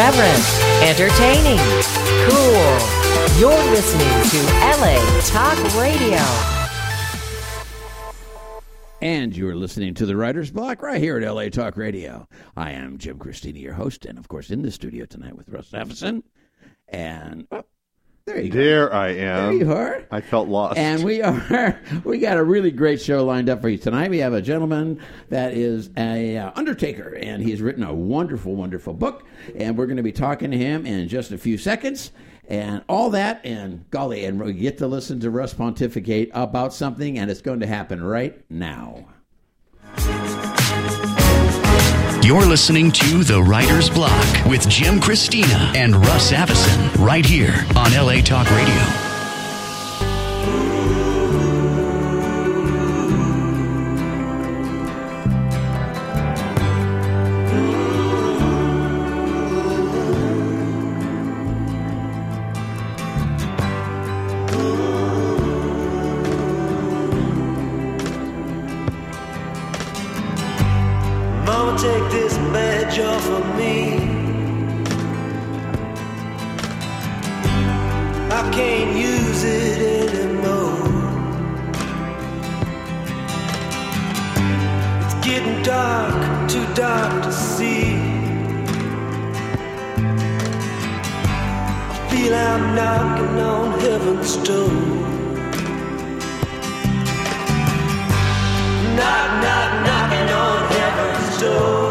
irreverent, entertaining, cool. You're listening to LA Talk Radio. And you're listening to the Writer's Block right here at LA Talk Radio. I am Jim Christina, your host, and of course in the studio tonight with Russ Avison. And there you go. There I am. There you are. I felt lost. And we got a really great show lined up for you tonight. We have a gentleman that is a undertaker, and he's written a wonderful, wonderful book. And we're going to be talking to him in just a few seconds. And all that, and golly, and we get to listen to Russ pontificate about something, and it's going to happen right now. You're listening to The Writer's Block with Jim Christina and Russ Avison right here on LA Talk Radio. Take this badge off of me. I can't use it anymore. It's getting dark, too dark to see. I feel I'm knocking on heaven's door. Knock, knock, knocking on heaven's door.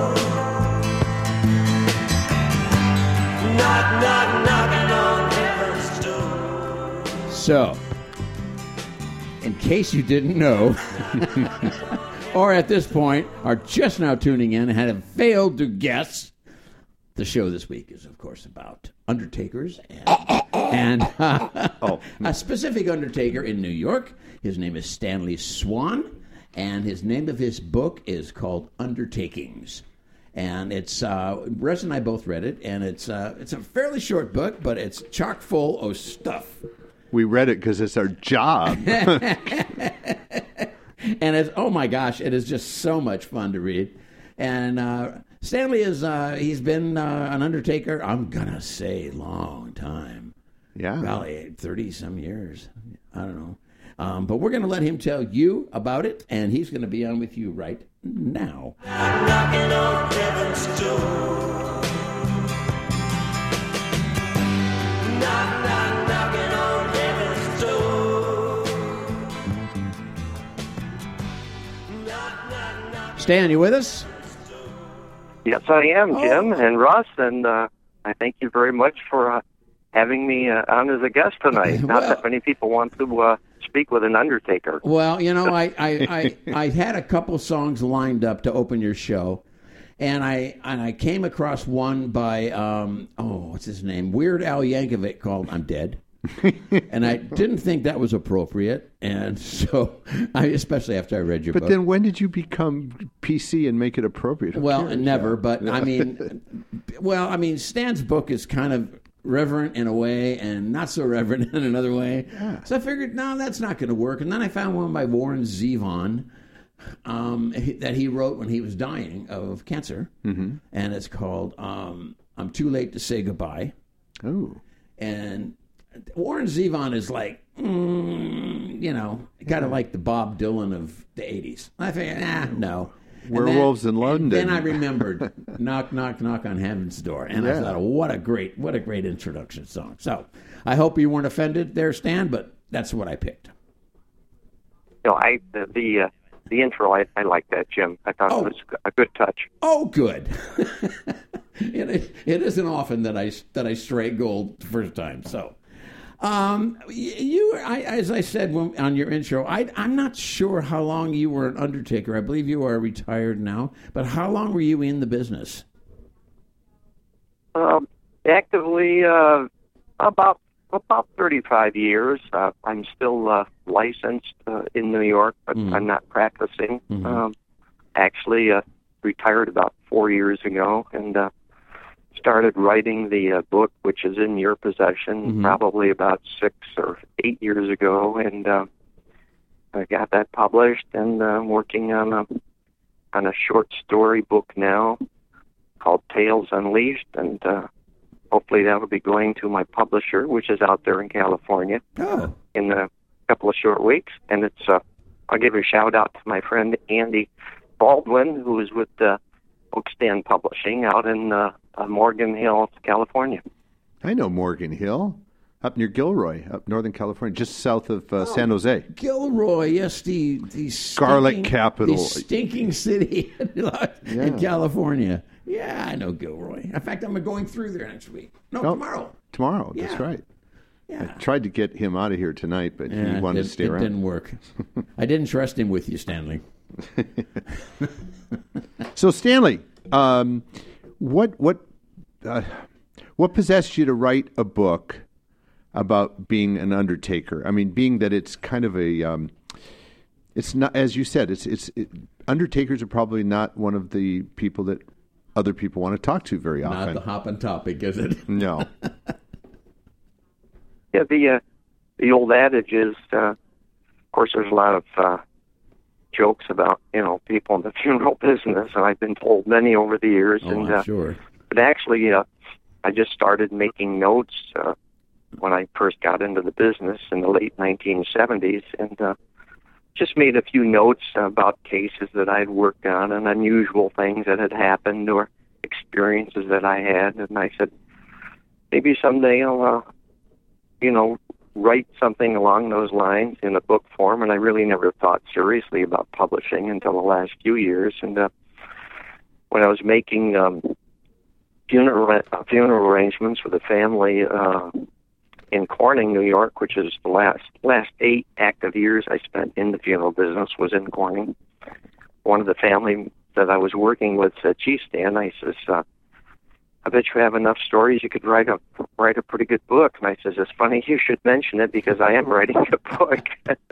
Knock, knock, knocking on heaven's door. So, in case you didn't know, or at this point are just now tuning in and have failed to guess, the show this week is, of course, about undertakers and a specific undertaker in New York. His name is Stanley Swan. And his name of his book is called Undertakings. And it's, Russ and I both read it, and it's a fairly short book, but it's chock full of stuff. We read it because it's our job. And it's, oh my gosh, it is just so much fun to read. And Stanley is, he's been an undertaker, I'm going to say, long time. Yeah. Probably 30-some years. I don't know. But we're going to let him tell you about it, and he's going to be on with you right now. I'm knocking on heaven's door. Knock, knock, knocking on heaven's door. Knock, knock, knock. Stan, you with us? Yes, I am, Jim and Russ, and I thank you very much for having me on as a guest tonight. Not that many people want to speak with an undertaker. Well, you know, I had a couple songs lined up to open your show, and I came across one by what's his name? Weird Al Yankovic called "I'm Dead," and I didn't think that was appropriate, and so especially after I read your book. But then, when did you become PC and make it appropriate? Well, never. But I mean, Stan's book is kind of reverent in a way and not so reverent in another way. Yeah. So I figured, no, that's not going to work. And then I found one by Warren Zevon that he wrote when he was dying of cancer. Mm-hmm. And it's called I'm Too Late to Say Goodbye. Oh. And Warren Zevon is like, kind of like the Bob Dylan of the 80s. I figured, no. Werewolves in London. Then I remembered Knock, Knock, Knock on Heaven's Door. And I thought, what a great introduction song. So I hope you weren't offended there, Stan, but that's what I picked. You know, the intro, I like that, Jim. I thought it was a good touch. Oh, good. It isn't often that I strike gold the first time. So, as I said on your intro, I'm not sure how long you were an undertaker. I believe you are retired now, but how long were you in the business? Actively, about 35 years. I'm still licensed in New York, but I'm not practicing. Mm-hmm. Actually, retired about 4 years ago, and started writing the book, which is in your possession, probably about 6 or 8 years ago, and I got that published, and I'm working on a short story book now. called Tales Unleashed, and hopefully that will be going to my publisher, which is out there in California, in a couple of short weeks. And it's I'll give a shout out to my friend Andy Baldwin, who is with Oakstand Publishing out in Morgan Hill, California. I know Morgan Hill, up near Gilroy, up Northern California, just south of San Jose. Gilroy, yes, the garlic capital, the stinking city in California. Yeah, I know Gilroy. In fact, I'm going through there next week. No, tomorrow. Tomorrow, Yeah. that's right. Yeah. I tried to get him out of here tonight, but he wanted to stay around. It didn't work. I didn't trust him with you, Stanley. So, Stanley, what possessed you to write a book about being an undertaker? I mean, being that it's kind of a, it's not, as you said, undertakers are probably not one of the people that other people want to talk to very often. Not the hopping topic, is it? No. Yeah, the old adage is, of course, there's a lot of jokes about people in the funeral business, and I've been told many over the years. I'm sure. But actually, I just started making notes when I first got into the business in the late 1970s, and just made a few notes about cases that I'd worked on and unusual things that had happened or experiences that I had. And I said, maybe someday I'll, write something along those lines in a book form. And I really never thought seriously about publishing until the last few years. And when I was making funeral arrangements for the family in Corning, New York, which is the last 8 active years I spent in the funeral business was in Corning. One of the family that I was working with said, "Gee, Stan," I says, "I bet you have enough stories you could write a pretty good book." And I says, "It's funny you should mention it because I am writing a book."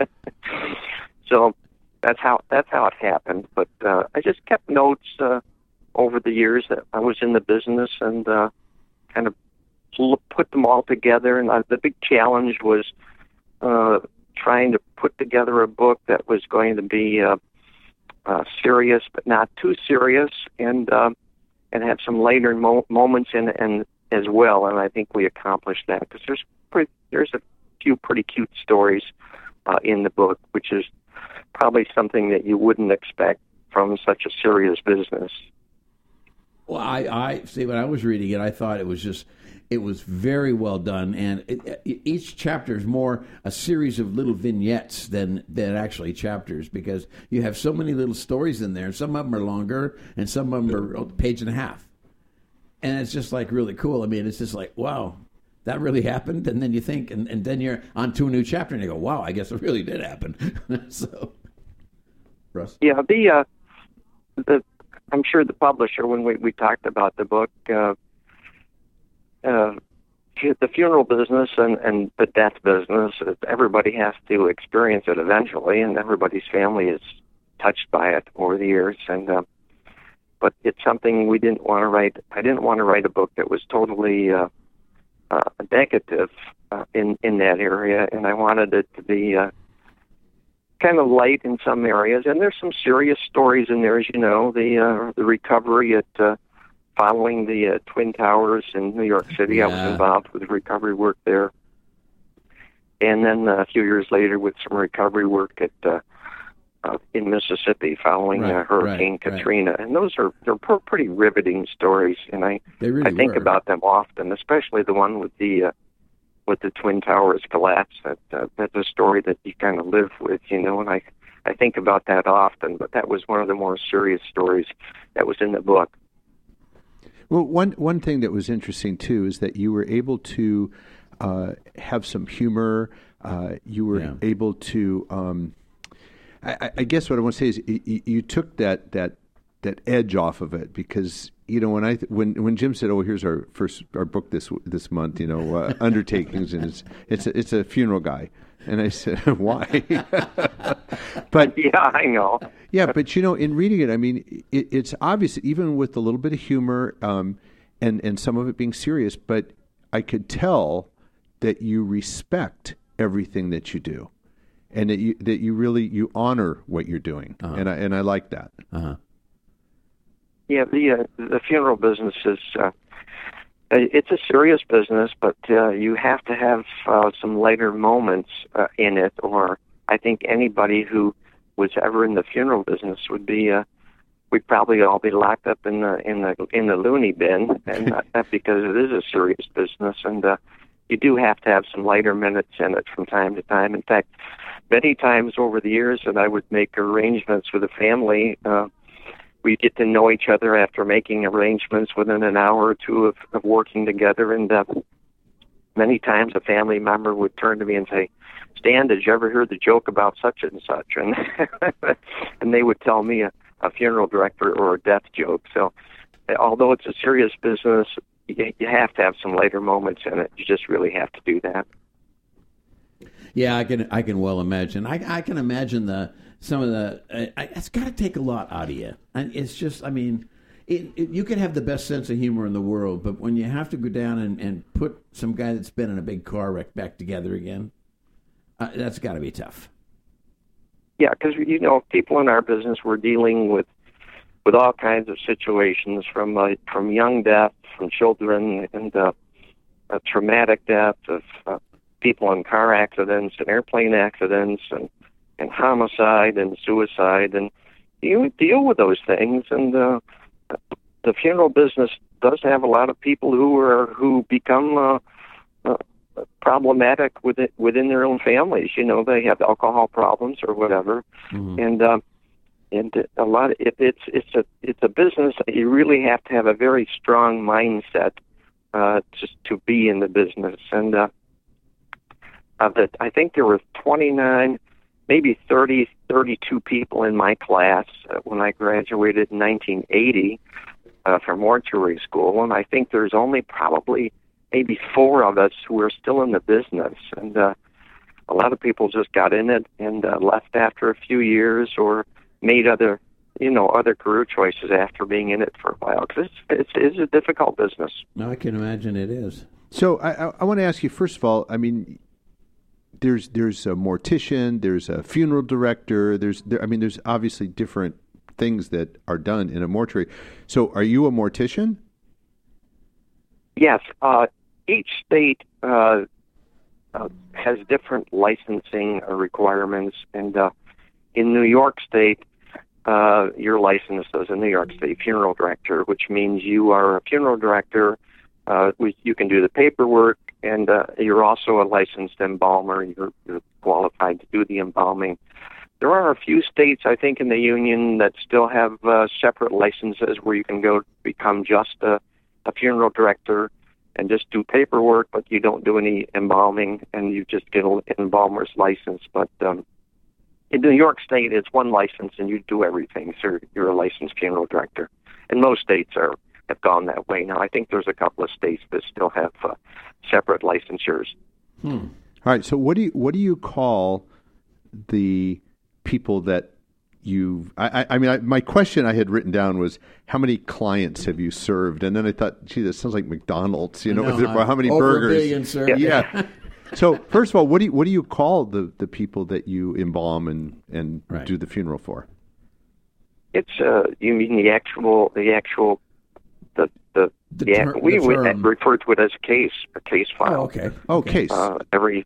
So that's how it happened. But I just kept notes over the years that I was in the business and kind of put them all together. And the big challenge was trying to put together a book that was going to be serious but not too serious, and have some lighter moments in and as well. And I think we accomplished that because there's a few pretty cute stories in the book, which is probably something that you wouldn't expect from such a serious business. Well, I see. When I was reading it, I thought it was very well done, and each chapter is more a series of little vignettes than actually chapters, because you have so many little stories in there. Some of them are longer, and some of them are a page and a half, and it's just like really cool. I mean, it's just like, wow, that really happened, and then you think, and then you're on to a new chapter, and you go, wow, I guess it really did happen. So, Russ, yeah, I'm sure the publisher, when we talked about the book. The funeral business and the death business, everybody has to experience it eventually, and everybody's family is touched by it over the years. And but it's something we didn't want to write. I didn't want to write a book that was totally negative in that area, and I wanted it to be kind of light in some areas. And there's some serious stories in there, as you know, the recovery at following the Twin Towers in New York City. Yeah. I was involved with recovery work there. And then a few years later with some recovery work at in Mississippi following Hurricane Katrina. And they're pretty riveting stories, and I think about them often, especially the one with the Twin Towers collapse. That's a story that you kind of live with, and I think about that often. But that was one of the more serious stories that was in the book. Well, one thing that was interesting, too, is that you were able to have some humor. You were able to, I guess what I want to say is you took that edge off of it, because, when Jim said, "Oh, here's our book this month, Undertakings," and it's a funeral guy. And I said, "Why?" But yeah, I know. Yeah, but in reading it, I mean, it's obvious, even with a little bit of humor, and some of it being serious. But I could tell that you respect everything that you do, and that you really honor what you're doing, and I like that. Yeah, the funeral business is it's a serious business, but you have to have some lighter moments in it, or I think anybody who was ever in the funeral business would be we'd probably all be locked up in the loony bin, and not because it is a serious business, and you do have to have some lighter minutes in it from time to time. In fact, many times over the years that I would make arrangements with a family, we get to know each other after making arrangements within an hour or two of working together, and many times a family member would turn to me and say, "Stan, did you ever hear the joke about such and such?" And and they would tell me a funeral director or a death joke. So although it's a serious business, you have to have some lighter moments in it. You just really have to do that. Yeah, I can well imagine. I can imagine it's got to take a lot out of you. And it's just, I mean, you can have the best sense of humor in the world, but when you have to go down and put some guy that's been in a big car wreck back together again, that's got to be tough. Yeah, because people in our business, we're dealing with all kinds of situations, from young death, from children, and traumatic death of people in car accidents and airplane accidents, and homicide and suicide, and you deal with those things. And the funeral business does have a lot of people who become problematic within their own families. They have alcohol problems or whatever, and a lot. It's a business that you really have to have a very strong mindset just to be in the business. And I think there were 29, maybe 30, 32 people in my class when I graduated in 1980 from mortuary school, and I think there's only probably maybe 4 of us who are still in the business, and a lot of people just got in it and left after a few years, or made other career choices after being in it for a while, because it's a difficult business. No, I can imagine it is. So I want to ask you, first of all, I mean, there's a mortician, there's a funeral director, there's obviously different things that are done in a mortuary. So are you a mortician? Yes. Each state has different licensing requirements, and in New York State, you're licensed as a New York State funeral director, which means you are a funeral director. You can do the paperwork, and you're also a licensed embalmer. You're qualified to do the embalming. There are a few states, I think, in the union that still have separate licenses where you can go become just a funeral director and just do paperwork, but you don't do any embalming, and you just get an embalmer's license. But in New York State, it's one license, and you do everything. So you're a licensed funeral director. And most states have gone that way now. I think there's a couple of states that still have separate licensures. All right. So what do you call the people that my question I had written down was, how many clients have you served? And then I thought, gee, that sounds like McDonald's. How many over burgers? A billion served. Yeah. So first of all, what do you call the people that you embalm and right. do the funeral for? It's you mean the actual we refer to it as a case file. Oh, okay. Case. Every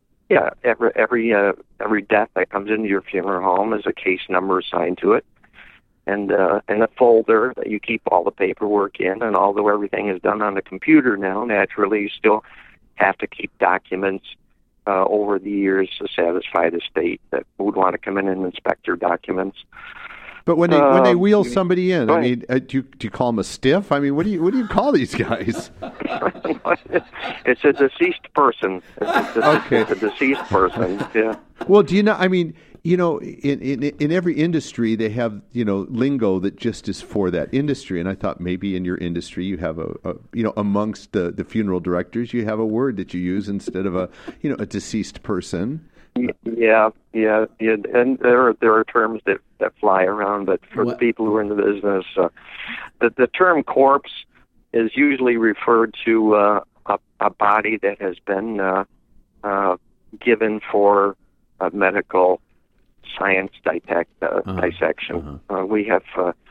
death that comes into your funeral home is a case number assigned to it, and a folder that you keep all the paperwork in. And although everything is done on the computer now, naturally you still have to keep documents over the years to satisfy the state that would want to come in and inspect your documents. But when they wheel somebody in, I mean, do you call them a stiff? I mean, what do you call these guys? It's a deceased person. Okay. It's a deceased person. Yeah. Well, do you know? I mean, in every industry they have lingo that just is for that industry, and I thought maybe in your industry you have amongst the funeral directors you have a word that you use instead of a deceased person. Yeah, and there are terms that fly around, but for the people who are in the business, the term corpse is usually referred to a body that has been given for medical science dissection. We have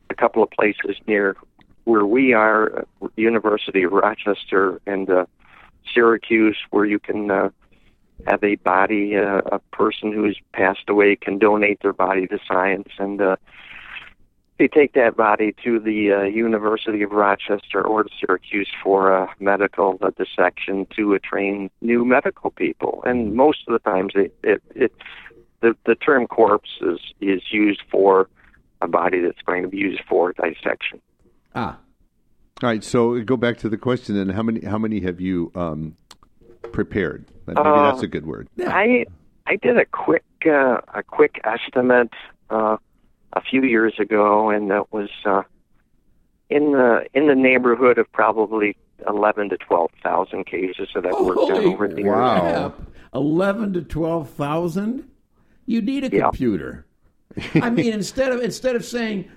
a couple of places near where we are, University of Rochester and Syracuse, where you can have a body, a person who's passed away can donate their body to science, and they take that body to the University of Rochester or to Syracuse for medical dissection to train new medical people. And most of the times, the term corpse is used for a body that's going to be used for dissection. All right. So go back to the question then. How many have you prepared? Maybe that's a good word. I did a quick estimate a few years ago, and that was in the neighborhood of probably 11 to 12,000 cases that I've worked on over the years. Wow, 11 to 12,000. You need a computer. I mean, instead of saying,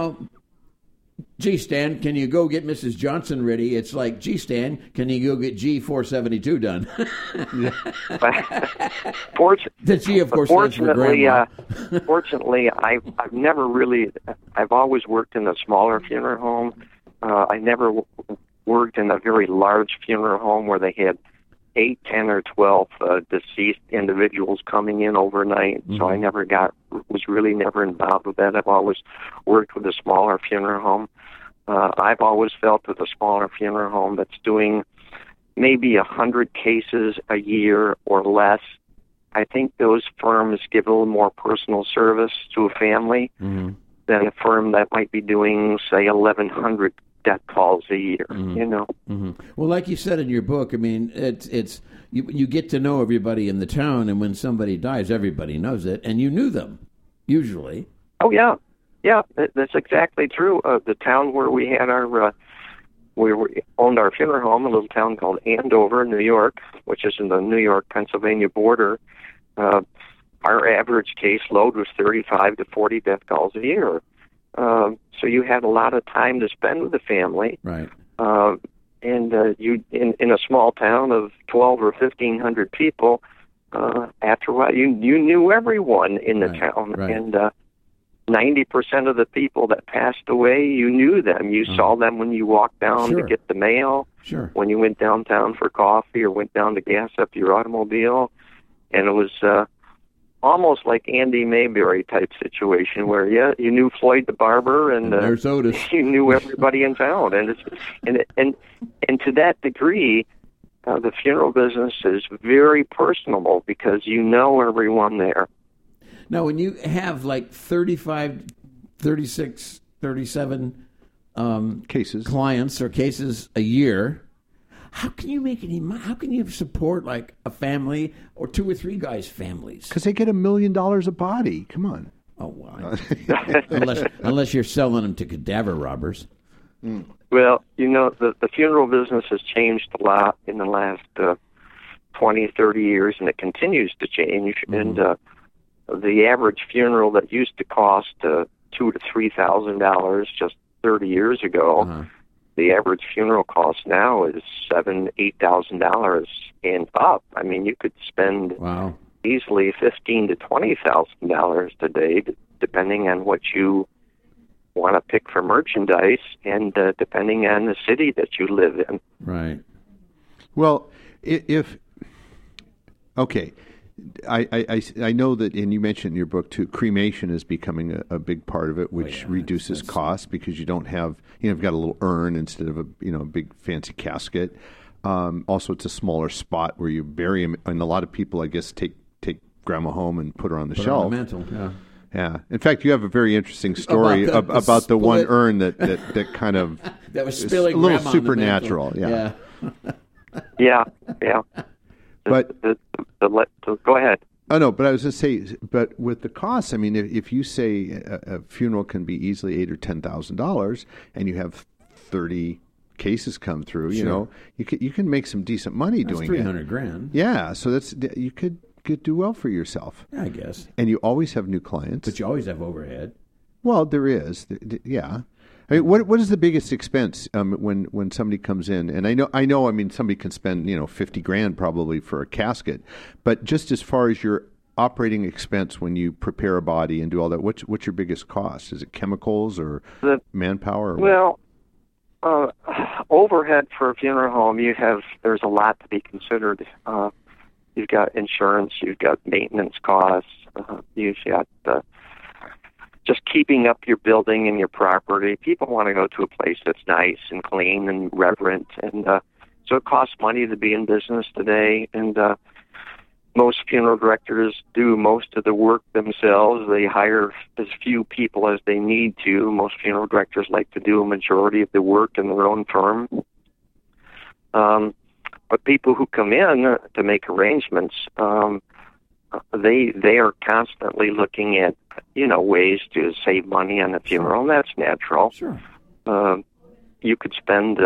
gee, Stan, can you go get Mrs. Johnson ready? It's like, gee, Stan, can you go get G472 done? The G, of course, stands for grandma. Fortunately, I've never really. I've always worked in a smaller funeral home. I never worked in a very large funeral home where they had 8, 10, or 12 deceased individuals coming in overnight. Mm-hmm. So I was really never involved with that. I've always worked with a smaller funeral home. I've always felt that a smaller funeral home that's doing maybe 100 cases a year or less, I think those firms give a little more personal service to a family than a firm that might be doing, say, 1,100 death calls a year. Well, like you said in your book, I mean, it's you get to know everybody in the town, and when somebody dies, everybody knows it, and you knew them usually. Oh yeah, that's exactly true. The town where we had we owned our funeral home, a little town called Andover, New York, which is in the New York-Pennsylvania border. Our average caseload was 35 to 40 death calls a year. So you had a lot of time to spend with the family, right? And you in a small town of 12 or 1,500 people. After a while, you knew everyone in the town, right. And 90% of the people that passed away, you knew them. You saw them when you walked down to get the mail, when you went downtown for coffee, or went down to gas up your automobile, and it was almost like Andy Mayberry type situation where you knew Floyd the barber, and there's Otis. You knew everybody in town, and to that degree, the funeral business is very personable because you know everyone there. Now, when you have like 35, 36, 37 clients or cases a year, how can you make any money? How can you support like a family or 2 or 3 guys' families? Because they get $1 million a body. Come on. Oh, wow. unless you're selling them to cadaver robbers. Well, the funeral business has changed a lot in the last 20, 30 years, and it continues to change. And the average funeral that used to cost $2,000 to $3,000 just 30 years ago, the average funeral cost now is $7,000, $8,000 and up. I mean, you could spend easily $15,000 to $20,000 today, depending on what you want to pick for merchandise and depending on the city that you live in. Right. Well, I know that, and you mentioned in your book too, cremation is becoming a big part of it, which reduces costs because you don't have, you've got a little urn instead of a big fancy casket. Also, it's a smaller spot where you bury them, and a lot of people, I guess, take grandma home and put her on the shelf. On the mantle, yeah. Yeah. In fact, you have a very interesting story about the one urn that kind of that was spilling a little grandma supernatural. on the mantle. Yeah. But go ahead. Oh no, but I was going to say, but with the costs, I mean, if you say a funeral can be easily $8,000 or $10,000, and you have 30 cases come through, you can make some decent money doing it. $300,000. Yeah, so you could do well for yourself. Yeah, I guess. And you always have new clients, but you always have overhead. Well, there is, yeah. I mean, what is the biggest expense when somebody comes in? And I know. I mean, somebody can spend $50,000 probably for a casket, but just as far as your operating expense when you prepare a body and do all that? What's your biggest cost? Is it chemicals or manpower? Or overhead for a funeral home, there's a lot to be considered. You've got insurance, you've got maintenance costs, you've got just keeping up your building and your property. People want to go to a place that's nice and clean and reverent, and so it costs money to be in business today. And most funeral directors do most of the work themselves. They hire as few people as they need to. Most funeral directors like to do a majority of the work in their own firm. But people who come in to make arrangements, they are constantly looking at ways to save money on a funeral. And that's natural. Sure. You could spend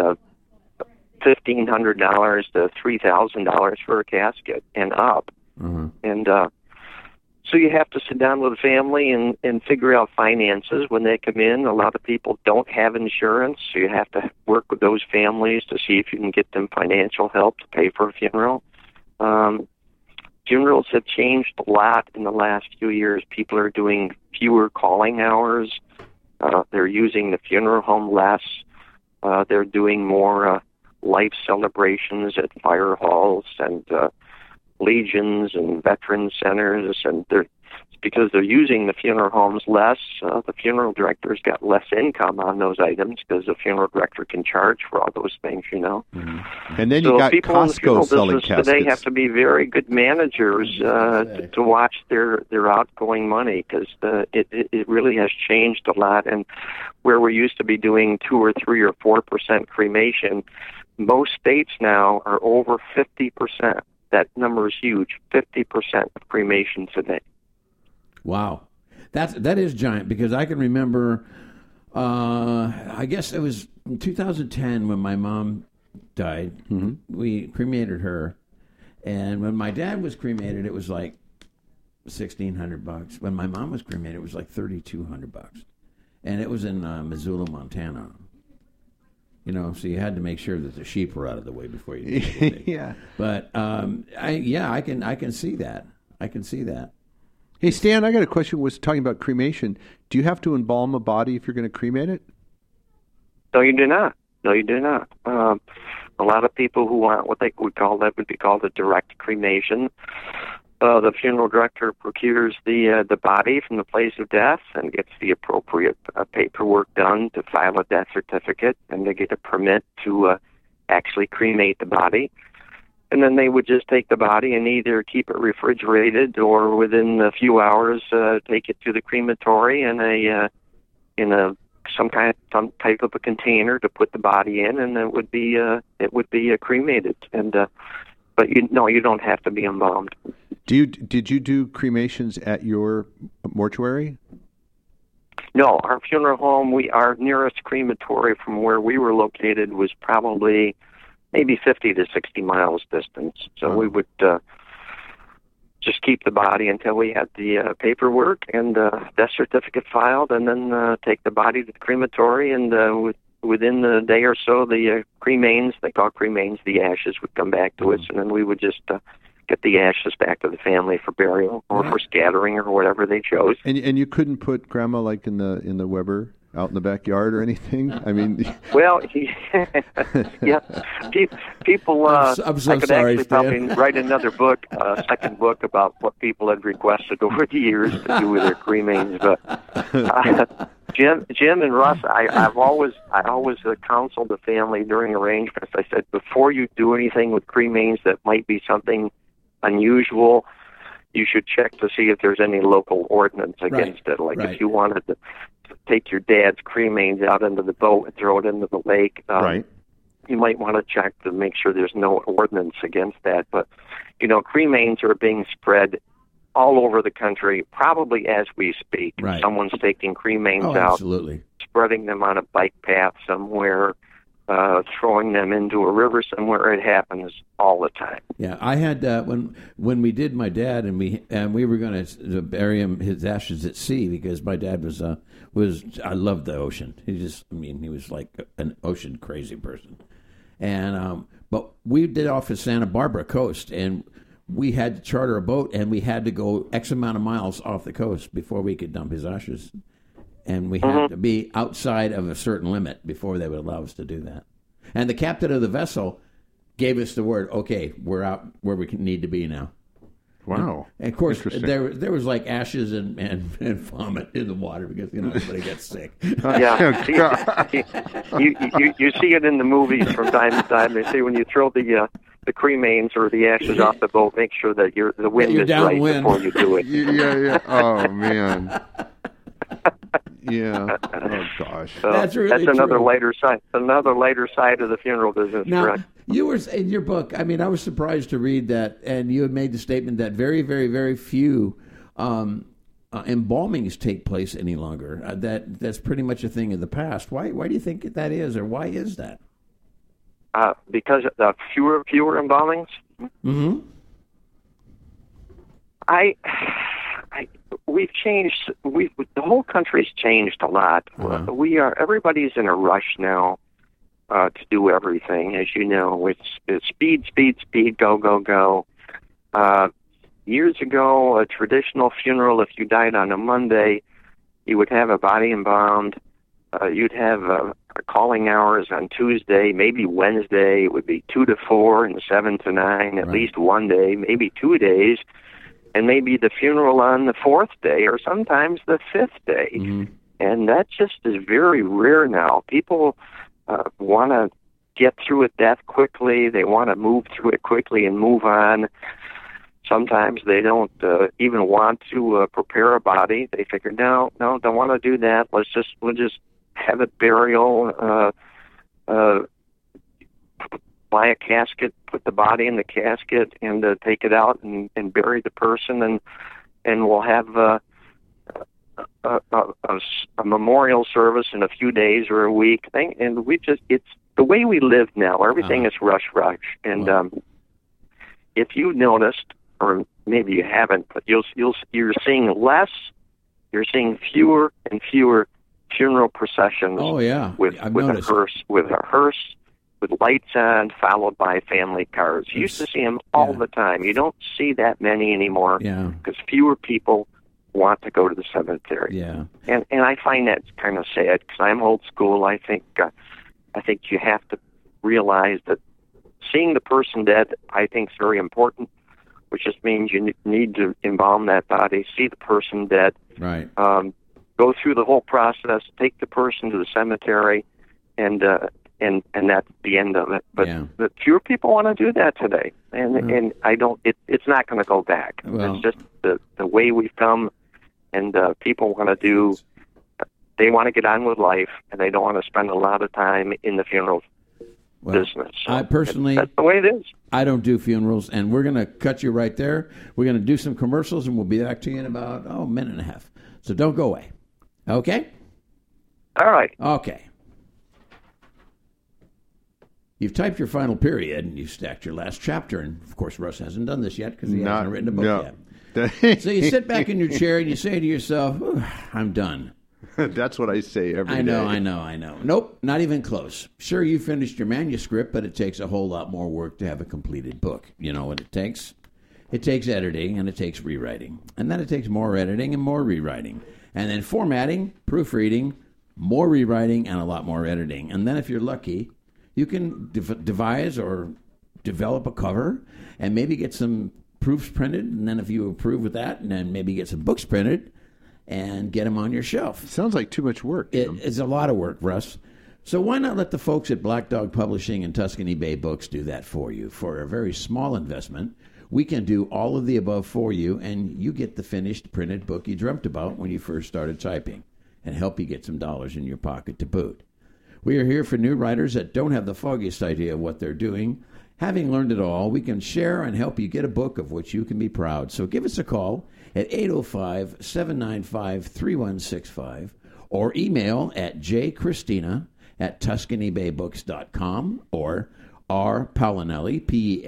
$1,500 to $3,000 for a casket and up. Mm-hmm. And so you have to sit down with the family and figure out finances when they come in. A lot of people don't have insurance, so you have to work with those families to see if you can get them financial help to pay for a funeral. Funerals have changed a lot in the last few years. People are doing fewer calling hours. They're using the funeral home less. They're doing more life celebrations at fire halls and legions and veteran centers, and because they're using the funeral homes less, the funeral director's got less income on those items because the funeral director can charge for all those things, Mm-hmm. And then you got Costco selling caskets. They have to be very good managers to watch their outgoing money, because it really has changed a lot. And where we used to be doing 2 or 3 or 4% cremation, most states now are over 50%. That number is huge, 50% of cremation today. Wow. That is giant, because I can remember, I guess it was in 2010 when my mom died. Mm-hmm. We cremated her. And when my dad was cremated, it was like $1,600. When my mom was cremated, it was like $3,200. And it was in Missoula, Montana. So you had to make sure that the sheep were out of the way before you did it. Yeah. But I can see that. I can see that. Hey, Stan, I got a question. Was talking about cremation. Do you have to embalm a body if you're going to cremate it? No, you do not. A lot of people who want what they would be called a direct cremation. The funeral director procures the body from the place of death and gets the appropriate paperwork done to file a death certificate, and they get a permit to actually cremate the body. And then they would just take the body and either keep it refrigerated or within a few hours take it to the crematory in some type of a container to put the body in, and it would be cremated. And but you don't have to be embalmed. Did you do cremations at your mortuary? No, our funeral home, our nearest crematory from where we were located was probably maybe 50 to 60 miles distance. So we would just keep the body until we had the paperwork and death certificate filed, and then take the body to the crematory, and within the day or so, the cremains, they call cremains, the ashes would come back to us, and then we would just get the ashes back to the family for burial or for scattering or whatever they chose. And you couldn't put Grandma like in the Weber out in the backyard or anything? I mean, well, yeah, people. I'm so I could sorry, actually probably write another book, second book about what people had requested over the years to do with their cremains. But Jim and Russ, I always counseled the family during arrangements. I said, before you do anything with cremains that might be something unusual, you should check to see if there's any local ordinance against it. Like if you wanted to take your dad's cremains out into the boat and throw it into the lake, you might want to check to make sure there's no ordinance against that. But, cremains are being spread all over the country, probably as we speak. Right. Someone's taking cremains out, absolutely, spreading them on a bike path somewhere, throwing them into a river somewhere. It happens all the time. Yeah, I had when we did my dad, and we were going to bury his ashes at sea, because my dad was I loved the ocean. He was like an ocean crazy person, and but we did off the Santa Barbara coast, and we had to charter a boat, and we had to go X amount of miles off the coast before we could dump his ashes. And we had to be outside of a certain limit before they would allow us to do that. And the captain of the vessel gave us the word, okay, we're out where we need to be now. Wow. And of course, there was like ashes and vomit in the water because, everybody gets sick. Yeah. You see it in the movies from time to time. They say when you throw the cremains or the ashes off the boat, make sure that the wind is right before you do it. Yeah. Oh, man. Yeah. Oh, gosh. So that's another true. lighter side. Another lighter side of the funeral business. Now, correct? you were in your book. I mean, I was surprised to read that, and you had made the statement that very, very, very few embalmings take place any longer. That's pretty much a thing of the past. Why do you think that is, or why is that? Because of fewer embalmings. Mm-hmm. We've changed. The whole country's changed a lot. Everybody's in a rush now to do everything. As you know, it's speed, go. Years ago, a traditional funeral, if you died on a Monday, you would have a body embalmed. You'd have calling hours on Tuesday, maybe Wednesday. It would be 2 to 4 and 7 to 9, at least one day, maybe 2 days. And maybe the funeral on the 4th day or sometimes the 5th day. Mm-hmm. And that just is very rare now. People want to get through a death quickly. They want to move through it quickly and move on. Sometimes they don't even want to prepare a body. They figure, no, don't want to do that. We'll just have a burial, buy a casket, put the body in the casket, and take it out and bury the person, and we'll have a memorial service in a few days or a week. And it's the way we live now. Everything is rush. And if you noticed, or maybe you haven't, but you're seeing less. You're seeing fewer and fewer funeral processions. Oh yeah, with a hearse, with lights on, followed by family cars. You used to see them all the time. You don't see that many anymore because fewer people want to go to the cemetery. Yeah, and I find that kind of sad because I'm old school. I think you have to realize that seeing the person dead, I think, is very important, which just means you need to embalm that body, see the person dead, right? Go through the whole process, take the person to the cemetery, and that's the end of it. But fewer people want to do that today, and I don't. It's not going to go back. Well, it's just the way we've come, and people want to do. They want to get on with life, and they don't want to spend a lot of time in the funeral business. So I personally, that's the way it is. I don't do funerals, and we're going to cut you right there. We're going to do some commercials, and we'll be back to you in about a minute and a half. So don't go away. Okay? All right. Okay. You've typed your final period, and you've stacked your last chapter. And, of course, Russ hasn't done this yet because he hasn't written a book yet. So you sit back in your chair, and you say to yourself, I'm done. That's what I say every day. I know. Nope, not even close. Sure, you finished your manuscript, but it takes a whole lot more work to have a completed book. You know what it takes? It takes editing, and it takes rewriting. And then it takes more editing and more rewriting. And then formatting, proofreading, more rewriting, and a lot more editing. And then if you're lucky, you can devise or develop a cover and maybe get some proofs printed. And then if you approve with that, and then maybe get some books printed and get them on your shelf. Sounds like too much work. It's a lot of work, Russ. So why not let the folks at Black Dog Publishing and Tuscany Bay Books do that for you? For a very small investment, we can do all of the above for you, and you get the finished printed book you dreamt about when you first started typing, and help you get some dollars in your pocket to boot. We are here for new writers that don't have the foggiest idea of what they're doing. Having learned it all, we can share and help you get a book of which you can be proud. So give us a call at 805-795-3165 or email at jchristina@TuscanyBayBooks.com or R. Paolinelli,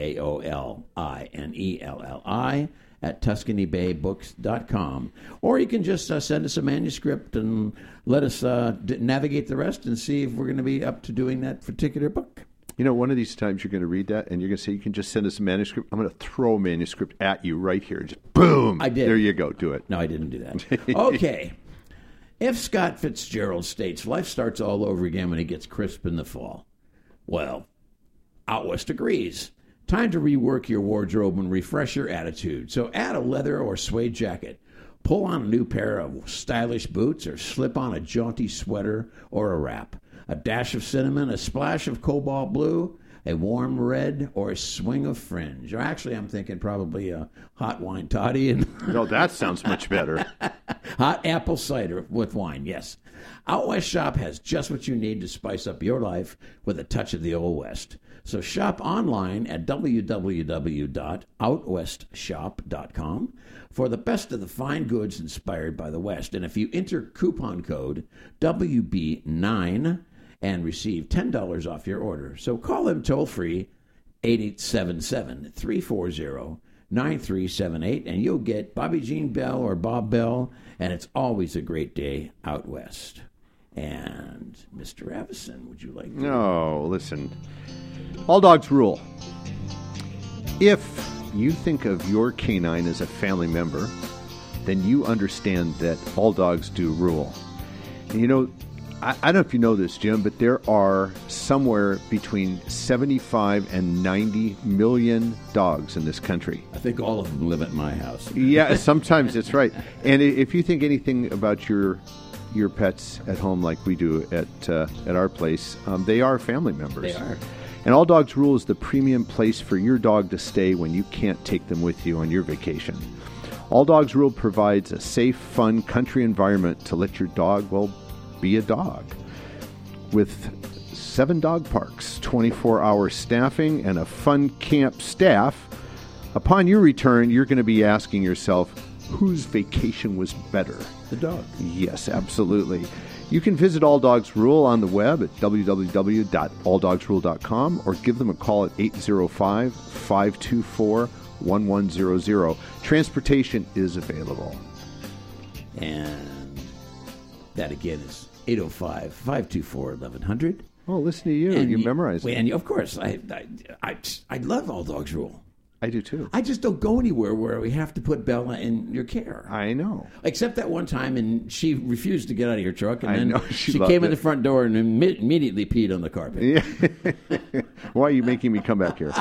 Paolinelli, @TuscanyBayBooks.com. Or you can just send us a manuscript and let us navigate the rest and see if we're going to be up to doing that particular book. You know, one of these times you're going to read that, and you're going to say, you can just send us a manuscript. I'm going to throw a manuscript at you right here. Just boom. I did. There you go. Do it. No, I didn't do that. Okay. If Scott Fitzgerald states life starts all over again when it gets crisp in the fall, well, Out West agrees. Time to rework your wardrobe and refresh your attitude. So add a leather or suede jacket. Pull on a new pair of stylish boots or slip on a jaunty sweater or a wrap. A dash of cinnamon, a splash of cobalt blue, a warm red, or a swing of fringe. Or actually, I'm thinking probably a hot wine toddy. And No, that sounds much better. hot apple cider with wine, yes. Out West Shop has just what you need to spice up your life with a touch of the Old West. So shop online at www.outwestshop.com for the best of the fine goods inspired by the West. And if you enter coupon code WB9 and receive $10 off your order. So call them toll-free, 8877-340-9378, and you'll get Bobby Jean Bell or Bob Bell, and it's always a great day out West. And Mr. Avison, would you like to... No, listen. All dogs rule. If you think of your canine as a family member, then you understand that all dogs do rule. And you know, I don't know if you know this, Jim, but there are somewhere between 75 and 90 million dogs in this country. I think all of them live at my house. Yeah, sometimes it's right. And if you think anything about your pets at home like we do at our place, they are family members. They are. And All Dogs Rule is the premium place for your dog to stay when you can't take them with you on your vacation. All Dogs Rule provides a safe, fun, country environment to let your dog, well, be a dog. With 7 dog parks, 24-hour staffing, and a fun camp staff, upon your return, you're going to be asking yourself, whose vacation was better? The dog. Yes, absolutely. You can visit All Dogs Rule on the web at www.alldogsrule.com or give them a call at 805-524-1100. Transportation is available. And that again is 805-524-1100. Oh, listen to you. And you memorized it. And of course, I love All Dogs Rule. I do too. I just don't go anywhere where we have to put Bella in your care. I know. Except that one time, and she refused to get out of your truck, and I then know, she loved came in it. the front door and immediately peed on the carpet. Yeah. Why are you making me come back here?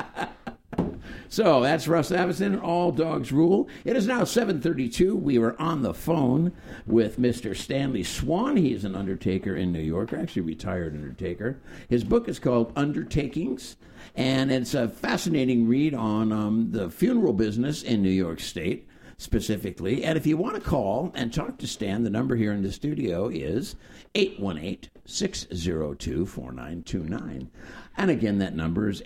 So that's Russ Avison, All Dogs Rule. It is now 7:32. We were on the phone with Mr. Stanley Swan. He is an undertaker in New York, actually retired undertaker. His book is called Undertakings, and it's a fascinating read on the funeral business in New York State specifically. And if you want to call and talk to Stan, the number here in the studio is 818-602-4929. And again, that number is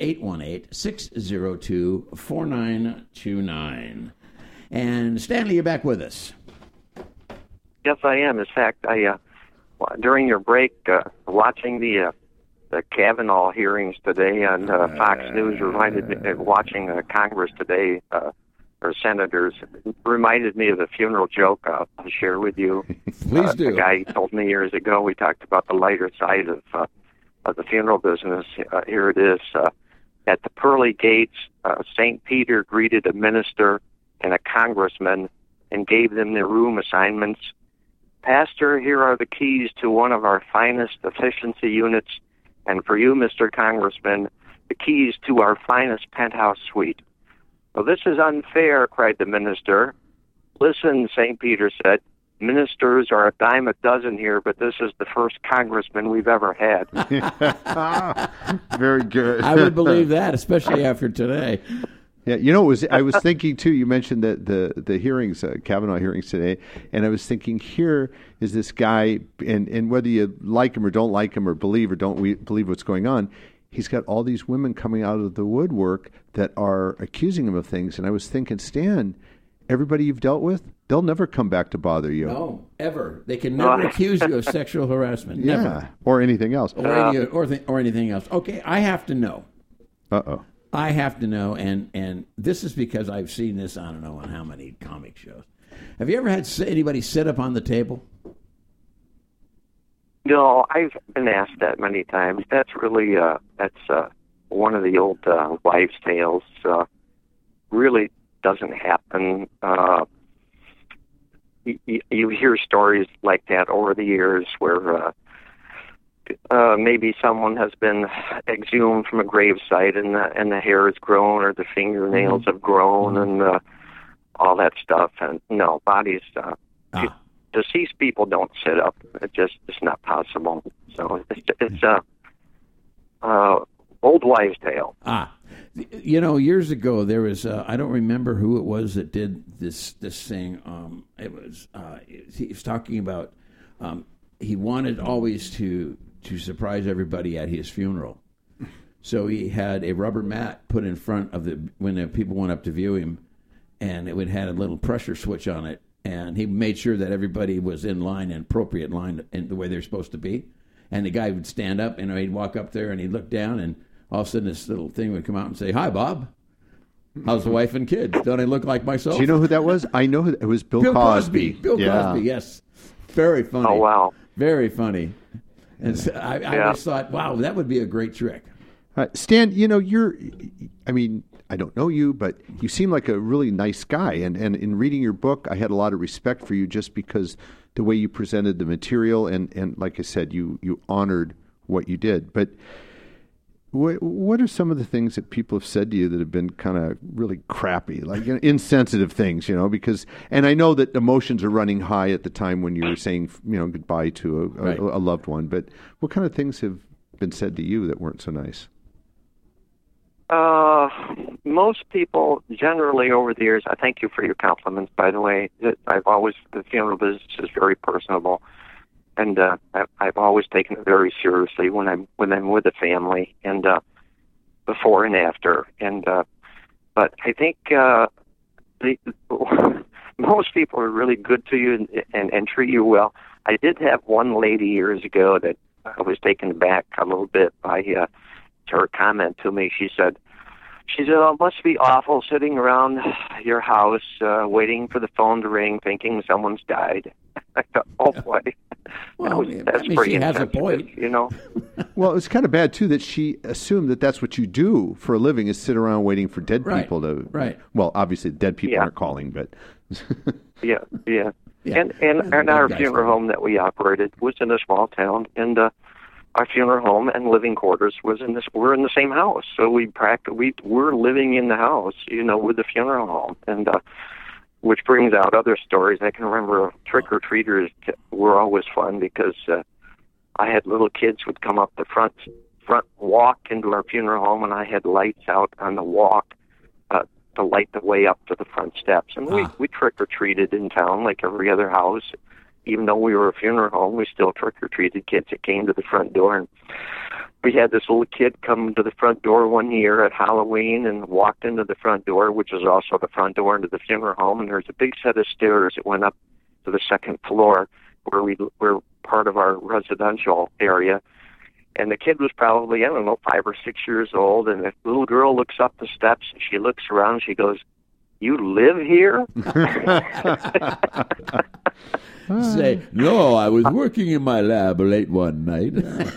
818-602-4929. And Stanley, you're back with us. Yes, I am. In fact, during your break, watching the Kavanaugh hearings today on Fox News reminded me of watching Congress today, or senators, reminded me of a funeral joke I'll share with you. Please do. A guy told me years ago, we talked about the lighter side of the funeral business. Here it is. At the pearly gates, St. Peter greeted a minister and a congressman and gave them their room assignments. Pastor, here are the keys to one of our finest efficiency units, and for you, Mr. Congressman, the keys to our finest penthouse suite. Well, this is unfair, cried the minister. Listen, St. Peter said, ministers are a dime a dozen here, but this is the first congressman we've ever had. Very good. I would believe that, especially after today. Yeah, you know, I was thinking too. You mentioned that the hearings, Kavanaugh hearings today, and I was thinking, here is this guy, and whether you like him or don't like him or believe or don't believe what's going on, he's got all these women coming out of the woodwork that are accusing him of things. And I was thinking, Stan, everybody you've dealt with, they'll never come back to bother you. No, ever. They can never accuse you of sexual harassment. Never. Yeah, or anything else. Or anything else. Okay, I have to know. Uh-oh. I have to know, and this is because I've seen this, I don't know, on how many comic shows. Have you ever had anybody sit up on the table? No, I've been asked that many times. That's really one of the old wives' tales. Really doesn't happen. You hear stories like that over the years where maybe someone has been exhumed from a gravesite and the hair has grown or the fingernails have grown and all that stuff. And no, bodies, deceased people don't sit up. It's not possible. So it's old wives' tale. You know, years ago there was I don't remember who it was that did this thing. It was he was talking about he wanted always to surprise everybody at his funeral, so he had a rubber mat put in front of when the people went up to view him, and it had a little pressure switch on it, and he made sure that everybody was in line, in appropriate line, in the way they're supposed to be, and the guy would stand up, and he'd walk up there and he'd look down and. All of a sudden, this little thing would come out and say, "Hi, Bob. How's the wife and kids? Don't I look like myself?" Do you know who that was? I know it was Bill Cosby. Bill Cosby, yes. Very funny. Oh, wow. Very funny. And so I always thought, wow, that would be a great trick. Stan, you know, I don't know you, but you seem like a really nice guy. And in reading your book, I had a lot of respect for you just because the way you presented the material. And like I said, you honored what you did. But what are some of the things that people have said to you that have been kind of really crappy, like insensitive things, because, and I know that emotions are running high at the time when you're saying, goodbye to a loved one, but what kind of things have been said to you that weren't so nice? Most people generally over the years, I thank you for your compliments, by the way. The funeral business is very personable. And I've always taken it very seriously when I'm with a family, and before and after. And but I think most people are really good to you and treat you well. I did have one lady years ago that I was taken aback a little bit by her comment to me. She said, "Oh, it must be awful sitting around your house waiting for the phone to ring, thinking someone's died." I thought, oh boy. Well, that's pretty she has a point. Well, it's kind of bad, too, that she assumed that that's what you do for a living is sit around waiting for dead people to... Right. Well, obviously, dead people aren't calling, but... Yeah. And our funeral home that we operated was in a small town, and our funeral home and living quarters were in the same house. So we're living in the house, with the funeral home. And... which brings out other stories. I can remember trick-or-treaters were always fun because I had little kids would come up the front walk into our funeral home, and I had lights out on the walk to light the way up to the front steps. And we trick-or-treated in town like every other house. Even though we were a funeral home, we still trick-or-treated kids that came to the front door. And we had this little kid come to the front door one year at Halloween and walked into the front door, which is also the front door into the funeral home. And there's a big set of stairs that went up to the second floor where part of our residential area. And the kid was probably, 5 or 6 years old. And the little girl looks up the steps and she looks around and she goes, "You live here?" Say, "No, I was working in my lab late one night."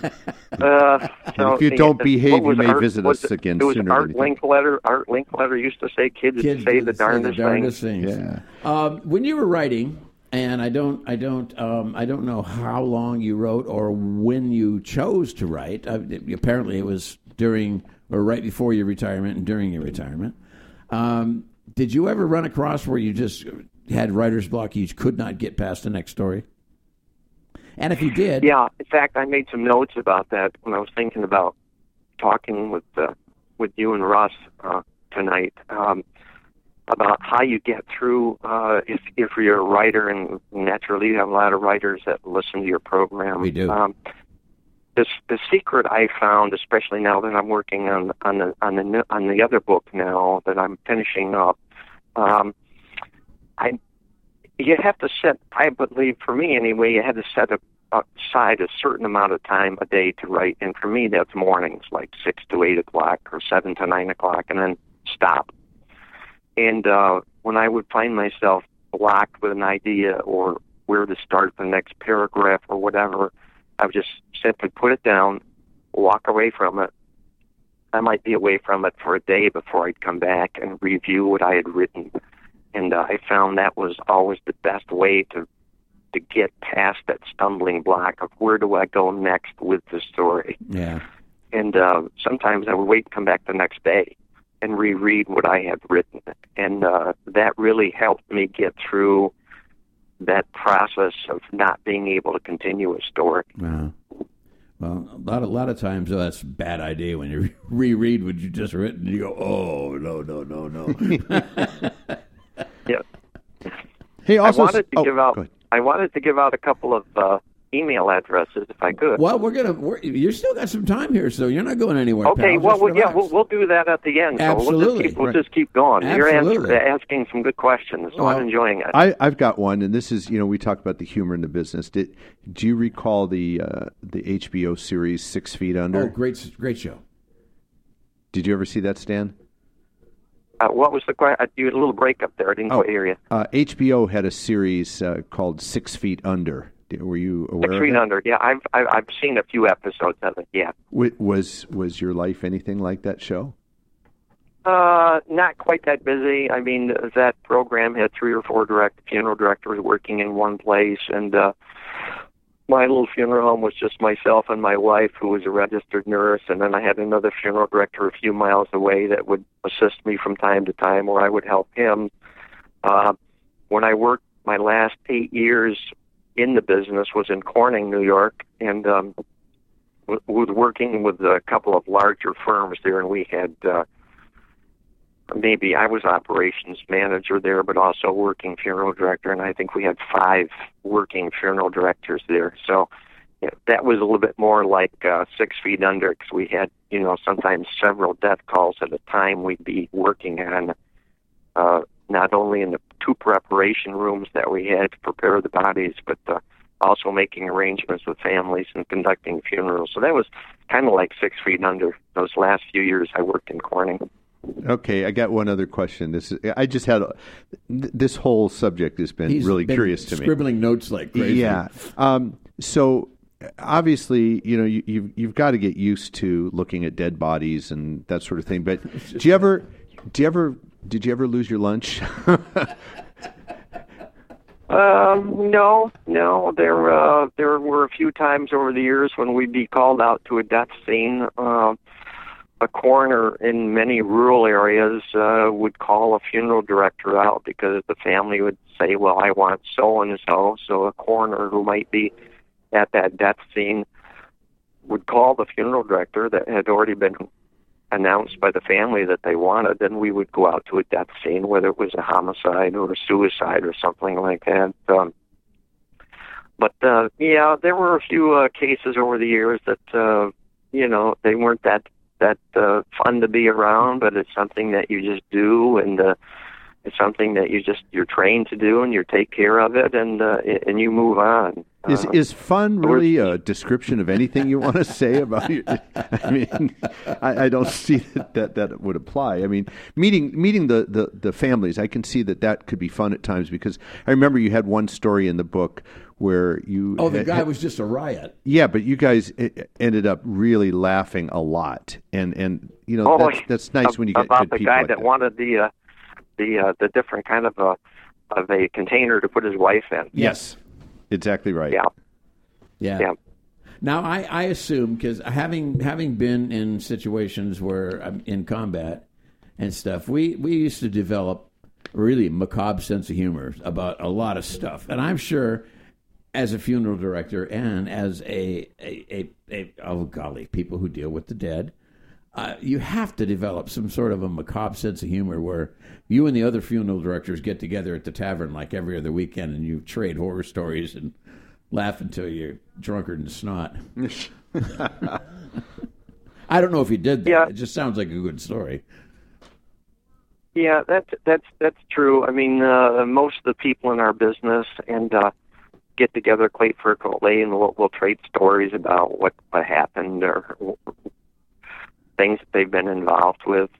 So if you don't behave, you may visit us again sooner. It was Art Linkletter. Art Linkletter used to say, "Kids say the darndest things." Yeah. When you were writing, and I don't know how long you wrote or when you chose to write. Apparently, it was during or right before your retirement and during your retirement. Did you ever run across where you just had writer's block, you could not get past the next story? And if you did... Yeah, in fact, I made some notes about that when I was thinking about talking with you and Russ tonight, about how you get through if you're a writer, and naturally you have a lot of writers that listen to your program. We do. The secret I found, especially now that I'm working on the other book now that I'm finishing up, you have to set. I believe, for me anyway, you have to set aside a certain amount of time a day to write. And for me, that's mornings, like 6 to 8 o'clock or 7 to 9 o'clock, and then stop. And when I would find myself, blocked with an idea or where to start the next paragraph or whatever, I would I would just simply put it down, walk away from it. I might be away from it for a day before I'd come back and review what I had written. And I found that was always the best way to get past that stumbling block of where do I go next with the story. Yeah. And sometimes I would wait and come back the next day and reread what I had written. And that really helped me get through that process of not being able to continue a story. Well, a lot of times that's a bad idea when you reread what you just written. You go, oh, no. Yeah. Hey, also, I wanted to give out a couple of email addresses if I could. Well, you still got some time here, so you're not going anywhere. Okay, pal. we'll do that at the end. Absolutely. So we'll just keep going. Absolutely. You're asking some good questions, so I'm enjoying it. I've got one, and this is, we talk about the humor in the business. Do you recall the HBO series 6 Feet Under? Oh, great show. Did you ever see that, Stan? What was the question? You had a little break up there. I didn't quite hear you. HBO had a series called 6 Feet Under. Were you aware 6 Feet Under? Yeah, I've seen a few episodes of it. Yeah. Was your life anything like that show? Not quite that busy. I mean, that program had 3 or 4 funeral directors working in one place, and my little funeral home was just myself and my wife, who was a registered nurse, and then I had another funeral director a few miles away that would assist me from time to time, or I would help him. When I worked my last 8 years in the business was in Corning, New York, and was working with a couple of larger firms there, and we had maybe I was operations manager there, but also working funeral director, and I think we had 5 working funeral directors there. So that was a little bit more like 6 Feet Under, because we had, sometimes several death calls at a time we'd be working on, not only in the 2 preparation rooms that we had to prepare the bodies, but also making arrangements with families and conducting funerals. So that was kind of like 6 Feet Under. Those last few years I worked in Corning. Okay, I got one other question. This whole subject has been really curious to me. Scribbling notes like crazy. Yeah. So obviously, you've got to get used to looking at dead bodies and that sort of thing. But did you ever lose your lunch? No. There were a few times over the years when we'd be called out to a death scene. A coroner in many rural areas would call a funeral director out because the family would say, well, I want so-and-so. So a coroner who might be at that death scene would call the funeral director that had already been announced by the family that they wanted, and we would go out to a death scene, whether it was a homicide or a suicide or something like that. But there were a few cases over the years that, they weren't that fun to be around, but it's something that you just do, and it's something that you're trained to do, and you take care of it, and you move on. Is fun really a description of anything you want to say about it? I mean, I don't see that would apply. I mean, meeting the families, I can see that could be fun at times, because I remember you had one story in the book where you... Oh, the guy was just a riot. Yeah, but you guys ended up really laughing a lot, and that's nice when you get about good the people guy like that wanted the different kind of a container to put his wife in. Yes, exactly right. Yeah. Now I assume, because having been in situations where I'm in combat and stuff, we used to develop a really macabre sense of humor about a lot of stuff, and I'm sure, as a funeral director and as a people who deal with the dead, you have to develop some sort of a macabre sense of humor where you and the other funeral directors get together at the tavern like every other weekend, and you trade horror stories and laugh until you're drunker than snot. I don't know if you did that. Yeah. It just sounds like a good story. Yeah, that's true. I mean, most of the people in our business and get together quite frequently, and we'll trade stories about what happened or things that they've been involved with.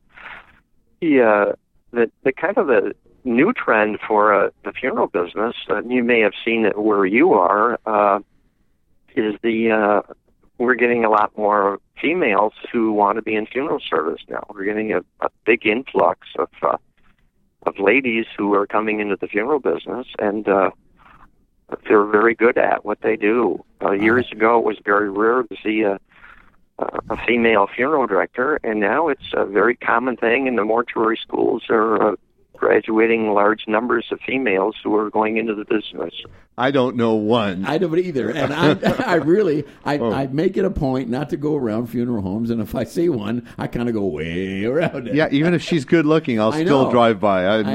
The kind of a new trend for the funeral business, you may have seen it where you are, is we're getting a lot more females who want to be in funeral service now. We're getting a big influx of ladies who are coming into the funeral business, and they're very good at what they do. Years ago, it was very rare to see a female funeral director, and now it's a very common thing, and the mortuary schools are graduating large numbers of females who are going into the business. I don't know one. I don't either, and I make it a point not to go around funeral homes, and if I see one, I kind of go way around it. Yeah, even if she's good looking, I'll still drive by. I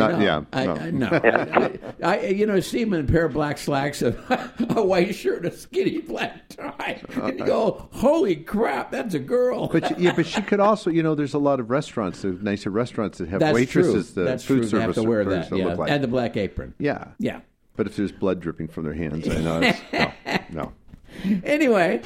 see him in a pair of black slacks, a white shirt, a skinny black tie, and you go, "Holy crap, that's a girl!" But she could also, there's a lot of restaurants, nicer restaurants that have that's waitresses, true. the That's food true. service They have to wear person that, look like. and the black apron. Yeah. But if there's blood dripping from their hands, I know no. Anyway,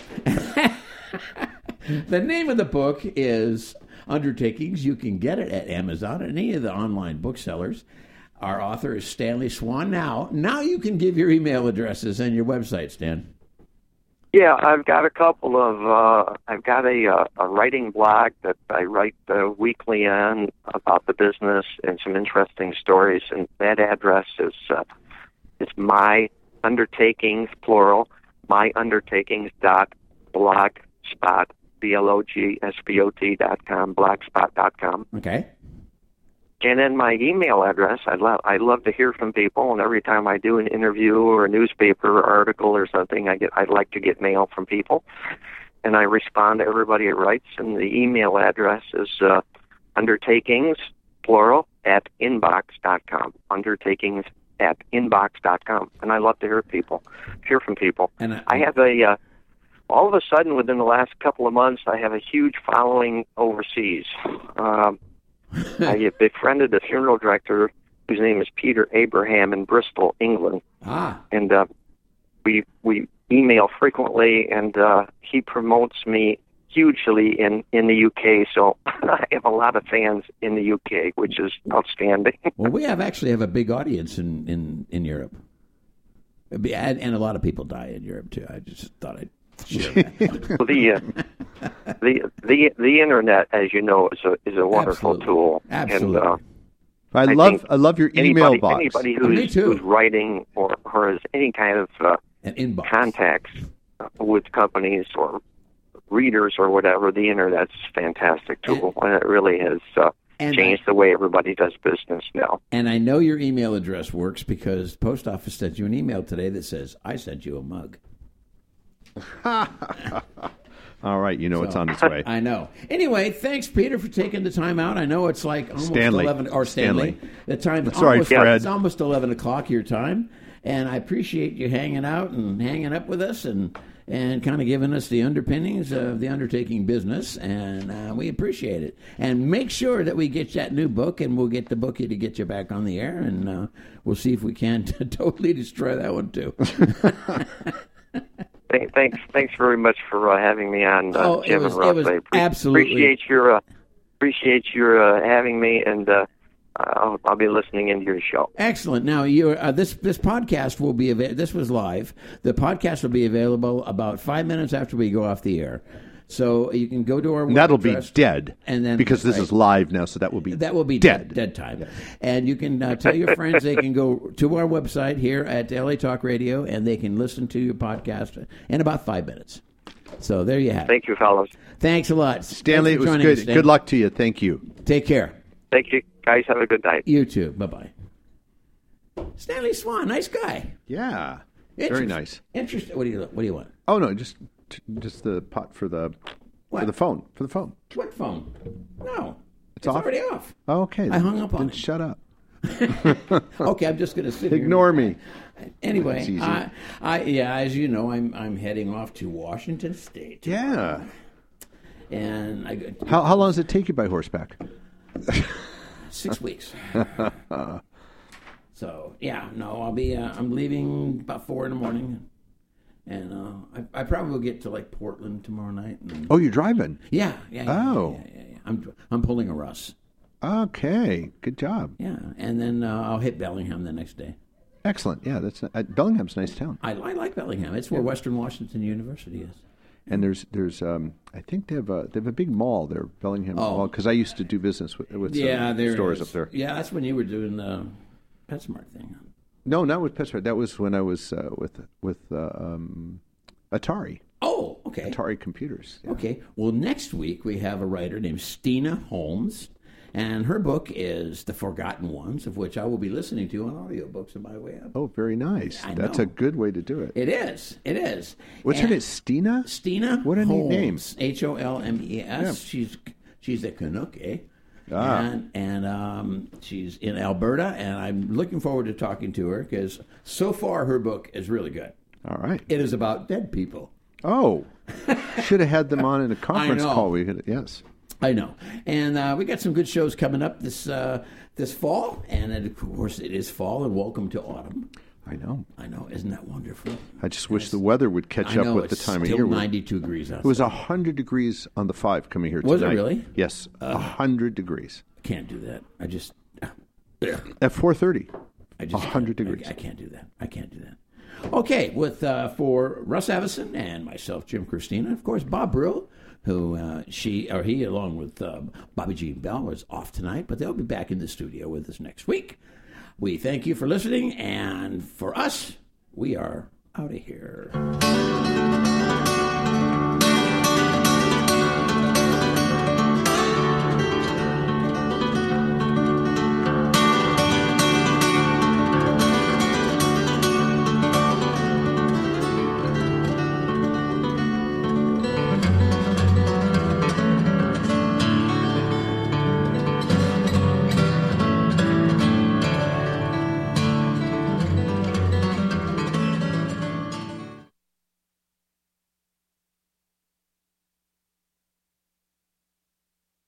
the name of the book is Undertakings. You can get it at Amazon and any of the online booksellers. Our author is Stanley Swan. Now you can give your email addresses and your website, Stan. Yeah, I've got a couple of. I've got a writing blog that I write weekly on about the business and some interesting stories, and that address is it's My Undertakings, plural, myundertakings.blogspot, blogspot.com, Okay. And then my email address, I love to hear from people, and every time I do an interview or a newspaper article or something, I'd like to get mail from people, and I respond to everybody that writes, and the email address is undertakings, plural, at inbox.com, undertakings@inbox.com, and I love to hear from people. And I have all of a sudden, within the last couple of months, I have a huge following overseas. I befriended a funeral director whose name is Peter Abraham in Bristol, England. And we email frequently, and he promotes me hugely in the UK, so I have a lot of fans in the UK, which is outstanding. Well, we actually have a big audience in Europe, and a lot of people die in Europe too. I just thought I'd share that. the internet, as you know, is a wonderful tool. Absolutely. And, I love your email box. Anybody who's writing or has any kind of contacts with companies or readers or whatever, the internet's a fantastic tool, and it really has changed the way everybody does business now. And I know your email address works because the post office sent you an email today that says, "I sent you a mug." All right, it's on its way. I know. Anyway, thanks, Peter, for taking the time out. I know it's like almost 11, or Stanley. The time. Sorry, Fred. It's almost 11 o'clock your time, and I appreciate you hanging out and hanging up with us and kind of giving us the underpinnings of the undertaking business, and we appreciate it. And make sure that we get that new book, and we'll get the bookie to get you back on the air, and we'll see if we can totally destroy that one too. Thanks very much for having me on, Jim and Russ. Absolutely appreciate your having me, and I'll be listening into your show. Excellent. Now, this podcast will be this was live. The podcast will be available about 5 minutes after we go off the air. So you can go to our website. That'll be dead, and then because this is live now, so that will be dead time. Yeah. And you can tell your friends they can go to our website here at LA Talk Radio, and they can listen to your podcast in about 5 minutes. So there you have it. Thank you, fellows. Thanks a lot, Stanley. It was good. Good luck to you. Thank you. Take care. Thank you, guys. Have a good night. You too. Bye bye. Stanley Swan, nice guy. Yeah, very nice. Interesting. What do you want? Oh no, just the pot for the phone. For the phone. What phone? No, it's off? already off. Oh, okay, I hung up on it. Shut up. Okay, I'm just going to sit here. Ignore me. Anyway, as you know, I'm heading off to Washington State. Yeah. And how long does it take you by horseback? 6 weeks. So I'll be. I'm leaving about 4 a.m. And I probably will get to like Portland tomorrow night. Oh, you're driving? Yeah. Oh. Yeah. I'm pulling a Russ. Okay, good job. Yeah, and then I'll hit Bellingham the next day. Excellent. Yeah, that's Bellingham's a nice town. I like Bellingham. It's where Western Washington University is. And there's I think they have a big mall there, Bellingham Mall, because I used to do business with some stores up there. Yeah, that's when you were doing the PetSmart thing. No, not with PetSmart. That was when I was with Atari. Oh, okay. Atari Computers. Yeah. Okay. Well, next week we have a writer named Stina Holmes, and her book is The Forgotten Ones, of which I will be listening to on audiobooks on my way up. Oh, very nice. That's a good way to do it. It is. It is. What's her name? Stina? Stina What a neat name. Holmes. Yeah. She's a Canuck, eh? Ah. And she's in Alberta, and I'm looking forward to talking to her because so far her book is really good. All right. It is about dead people. Oh, should have had them on in a conference I know. call. Yes. I know. And we got some good shows coming up this fall. And of course, it is fall, and welcome to autumn. I know. Isn't that wonderful? I just wish the weather would catch up with the time of year. It's still 92 degrees outside. It was 100 degrees on the 5 coming here tonight. Was it really? Yes, 100 degrees. I can't do that. I just... At 4:30, 100 degrees. I can't do that. Okay, for Russ Avison and myself, Jim Christina, of course, Bob Brill, who he, along with Bobby Jean Bell, was off tonight, but they'll be back in the studio with us next week. We thank you for listening, and for us, we are out of here.